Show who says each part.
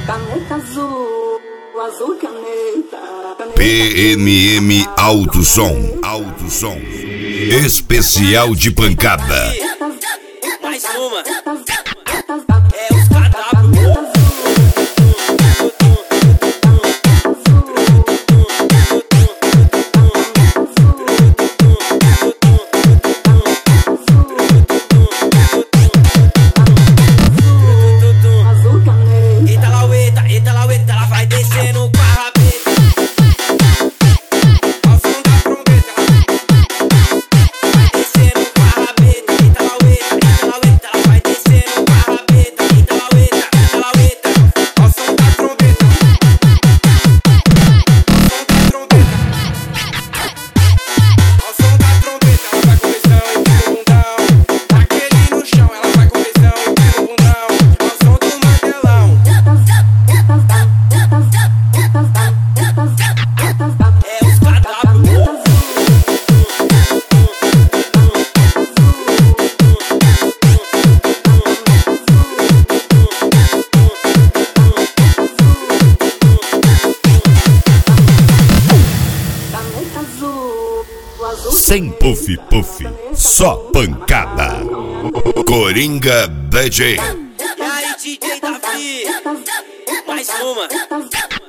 Speaker 1: Caneta azul, azul caneta.
Speaker 2: PMM Alto Som. Especial de pancada.
Speaker 3: Mais uma. É os KW. Eita laueta, ela vai descendo com a rabeta. Ao som da trombeta, vai descendo com a rabeta. Eita laueta, ela vai descendo com a rabeta. Eita laueta, ao som da trombeta. Ao som da trombeta, ela vai com pressão e fica o bundão. Aquele no chão, ela vai com pressão e fica o bundão. Ao som do mantelão. É os KW.
Speaker 1: Caneta azul, azul
Speaker 2: Sem puff, só pancada. Coringa DJ.
Speaker 3: E aí, DJ Davi, mais uma.